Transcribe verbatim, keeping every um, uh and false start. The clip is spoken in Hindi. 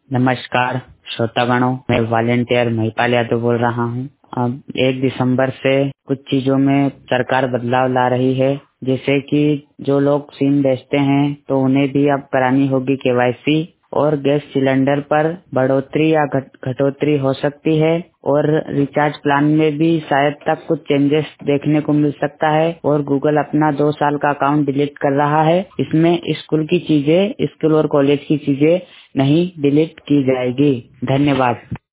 नमस्कार श्रोतागणों, मैं वॉलंटियर महिपाल यादव बोल रहा हूँ। अब एक दिसंबर से कुछ चीजों में सरकार बदलाव ला रही है, जैसे कि जो लोग सिम बेचते हैं तो उन्हें भी अब करानी होगी केवाईसी, और गैस सिलेंडर पर बढ़ोतरी या घटोतरी हो सकती है, और रिचार्ज प्लान में भी शायद तक कुछ चेंजेस देखने को मिल सकता है। और गूगल अपना दो साल का अकाउंट डिलीट कर रहा है। इसमें स्कूल की चीजें, स्कूल और कॉलेज की चीजें नहीं डिलीट की जाएगी। धन्यवाद।